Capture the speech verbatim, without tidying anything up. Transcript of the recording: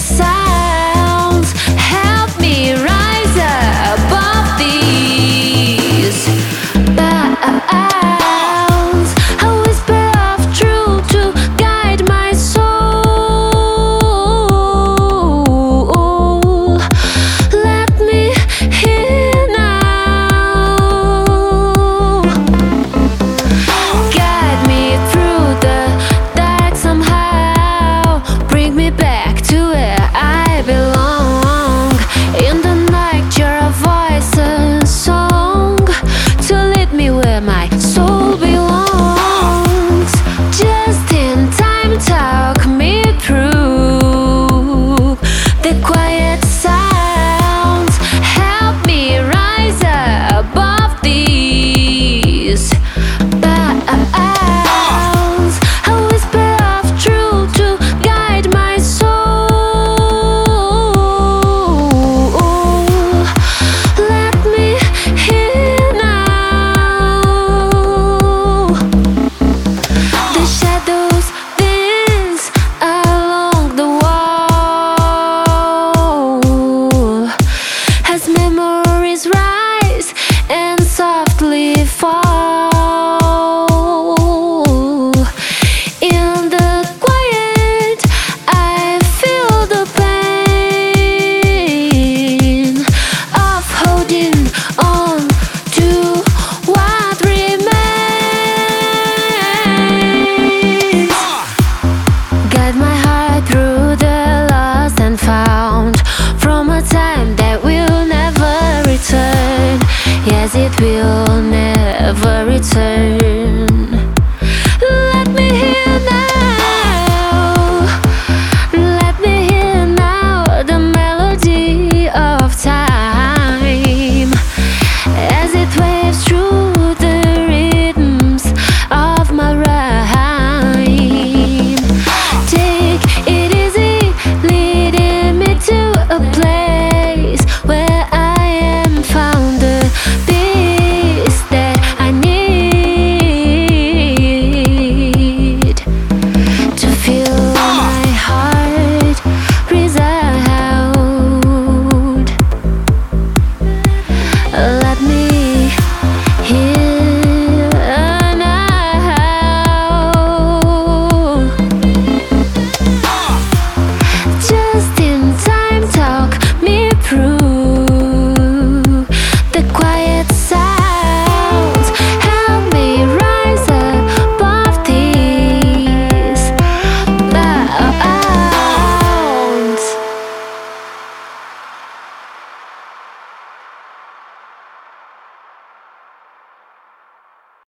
sounds help me rise above these bounds. A whisper of truth to guide my soul. Let me hear now. Guide me through the dark somehow. Bring me back to where I belong. In the night you're a voice, a song, to lead me where my soul belongs. Just in time, talk me through the quiet sounds. Help me rise above these bounds. A whisper of truth to guide my soul. Let me hear now. The shadows dance along the wall as memories rise and softly fall. In the quiet, I feel the pain of holding on to what remains. Guide my heart through the lost and found, from a time that will never return. Yes, it will never return.